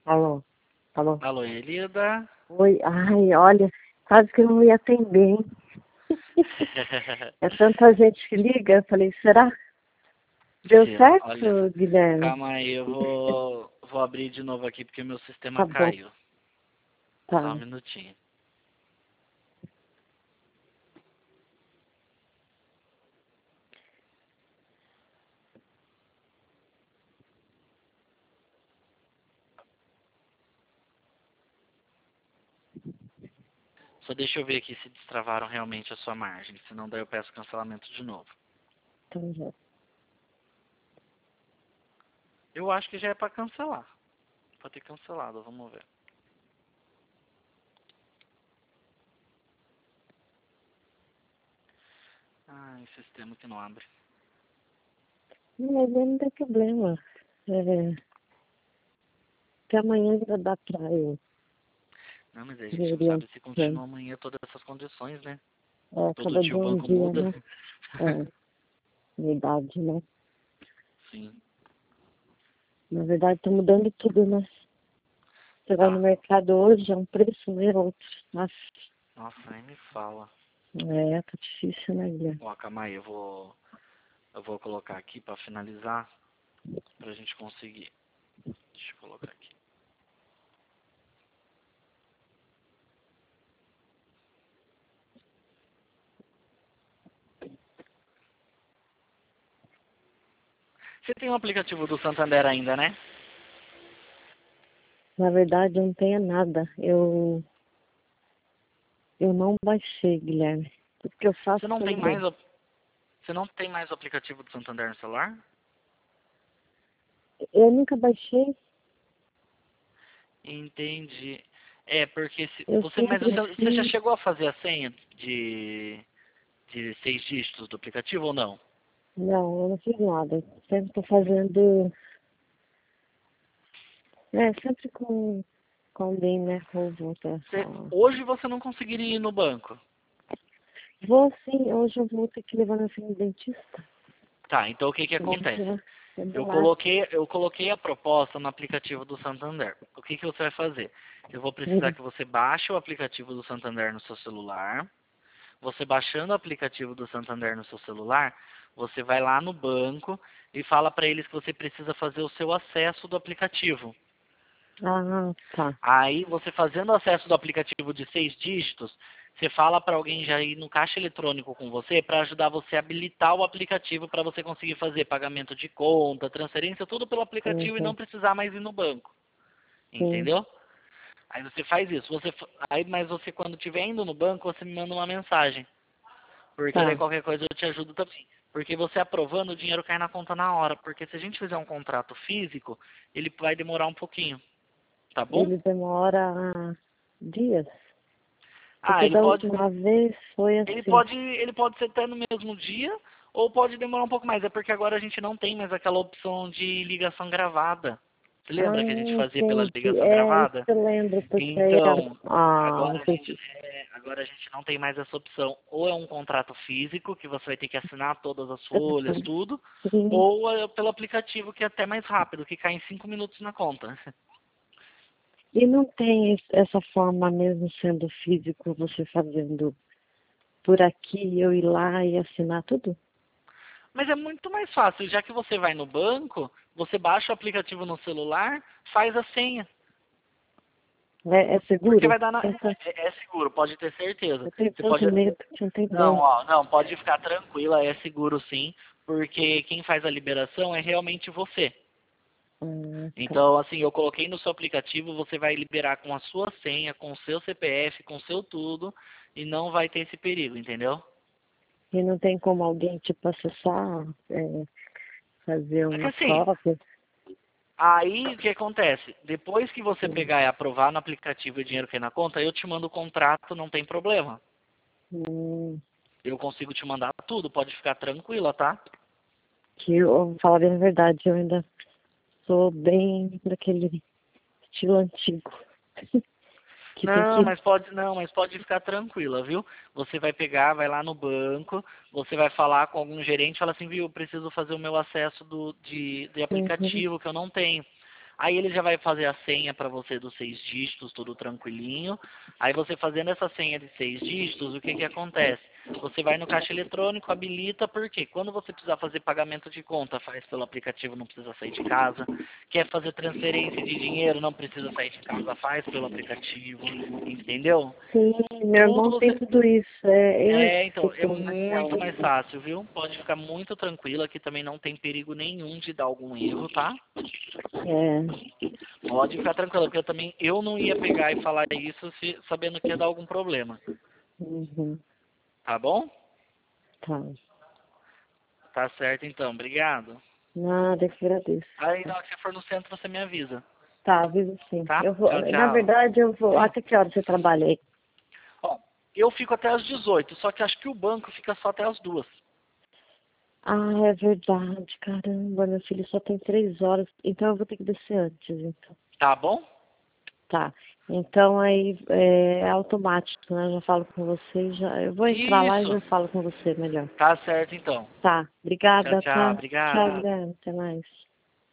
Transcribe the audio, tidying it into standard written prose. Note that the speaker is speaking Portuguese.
Alô, alô. Alô, Elida. Oi, ai, olha, quase que eu não ia atender, hein? É tanta gente que liga, eu falei, será? Deu Olha, certo, Guilherme? calma aí, eu vou abrir de novo aqui porque meu sistema Tá bom, caiu. Só um tá. minutinho. Só deixa eu ver aqui se destravaram realmente a sua margem, senão daí eu peço cancelamento de novo. Então já. Eu acho que já é para cancelar. Pode ter cancelado, vamos ver. Ai, sistema que não abre. Mas não tem problema. Até amanhã ainda dá pra eu Não, mas a gente ver não sabe se orientando. continua amanhã todas essas condições, né? Todo Cada dia dia o um banco dia, muda. né? Verdade, né? Sim, Na verdade, tá mudando tudo, né? Você vai no tá. mercado hoje, é um preço, né? Outro. Nossa, Nossa, nem me fala. tá difícil, né, Guilherme? Ó, calma aí, eu vou colocar aqui para finalizar, pra gente conseguir. Deixa eu colocar aqui. Você tem o aplicativo do Santander ainda, né? Na verdade, eu não tenho nada. Eu não baixei, Guilherme. Tudo que eu faço Você não pelo tem mais, banco. você não tem mais o aplicativo do Santander no celular? Eu nunca baixei. Entendi. É, porque se Eu você, mas sempre você já fiz. chegou a fazer a senha de 6 dígitos do aplicativo ou não? Não, eu não fiz nada. Sempre tô fazendo. Sempre com alguém, né? Com outra. Hoje você não conseguiria ir no banco. Vou sim, hoje eu vou ter que levar meu filho no dentista. Tá, então o que que Eu vou acontece? levar ele Eu lá. coloquei, eu coloquei a proposta no aplicativo do Santander. O que que você vai fazer? Eu vou precisar que você baixe o aplicativo do Santander no seu celular. Você baixando o aplicativo do Santander no seu celular, você vai lá no banco e fala para eles que você precisa fazer o seu acesso do aplicativo. Ah, tá. Aí, você fazendo o acesso do aplicativo de 6 dígitos, você fala para alguém já ir no caixa eletrônico com você para ajudar você a habilitar o aplicativo para você conseguir fazer pagamento de conta, transferência, tudo pelo aplicativo e não Uhum. precisar mais ir no banco. Sim, Entendeu? Aí você faz isso. Mas você quando estiver indo no banco, você me manda uma mensagem. Porque daí tá. qualquer coisa eu te ajudo também. Porque você aprovando, o dinheiro cai na conta na hora. Porque se a gente fizer um contrato físico, ele vai demorar um pouquinho. Tá bom? Ele demora dias. Ah, Porque da última vez foi assim. ele pode ser até no mesmo dia, ou pode demorar um pouco mais. É porque agora a gente não tem mais aquela opção de ligação gravada. Você Ah, lembra que a gente fazia pela entendi. ligação Isso gravada? eu lembro, porque aí Então, não sei se. agora a gente não tem mais essa opção. Ou é um contrato físico, que você vai ter que assinar todas as folhas, tudo, Sim. ou é pelo aplicativo, que é até mais rápido, que cai em 5 minutos na conta. E não tem essa forma mesmo sendo físico, você fazendo por aqui, eu ir lá e assinar tudo? Mas é muito mais fácil, já que você vai no banco, você baixa o aplicativo no celular, faz a senha. É Porque seguro? vai dar é seguro, pode ter certeza. Eu tenho Você tanto pode. medo que não tem Não, banco. ó, não, pode ficar tranquila, é seguro sim, porque quem faz a liberação é realmente você. Tá. Então, assim, eu coloquei no seu aplicativo, você vai liberar com a sua senha, com o seu CPF, com o seu tudo, e não vai ter esse perigo, entendeu? E não tem como alguém, tipo, acessar, fazer É que uma assim, cópia? aí o que acontece? Depois que você Hum, pegar e aprovar no aplicativo e o dinheiro cair na conta, eu te mando o contrato, não tem problema. hum, Eu consigo te mandar tudo, pode ficar tranquila, tá? que eu vou falar bem a verdade, eu ainda sou bem daquele estilo antigo. Que tem que. Não, mas pode ficar tranquila, viu? Você vai pegar, vai lá no banco, você vai falar com algum gerente, fala assim, viu, eu preciso fazer o meu acesso de Uhum, aplicativo que eu não tenho. Aí ele já vai fazer a senha para você dos 6 dígitos, tudo tranquilinho. Aí você fazendo essa senha de 6 dígitos, o que que acontece? Você vai no caixa eletrônico, habilita, porque quando você precisar fazer pagamento de conta, faz pelo aplicativo, não precisa sair de casa. Quer fazer transferência de dinheiro, não precisa sair de casa, faz pelo aplicativo, entendeu? Sim, meu Tudo irmão tem você... tudo isso. É eu Então, é fico muito naquela. mais fácil, viu? Pode ficar muito tranquilo, aqui também não tem perigo nenhum de dar algum erro, tá? É. Pode ficar tranquilo, porque eu não ia pegar e falar isso sabendo que ia dar algum problema, Uhum. tá bom? Tá. Tá certo então, obrigado. Nada, eu que agradeço. Aí na hora que você for no centro, você me avisa, Tá, aviso sim. tá? Eu vou, Tchau, na tchau. verdade, eu vou. Sim. Até que hora você trabalha aí? Ó, eu fico até às 18, só que acho que o banco fica só até às 2. Ah, é verdade, caramba, meu filho só tem 3 horas, então eu vou ter que descer antes, então. Tá bom? Tá. Então aí é automático, né? Eu já falo com você, já. Eu vou entrar lá e Isso. já falo com você melhor. Tá certo então. Tá, Tchau, obrigada, tchau. tá? Tchau, Obrigado. Guilherme, até mais.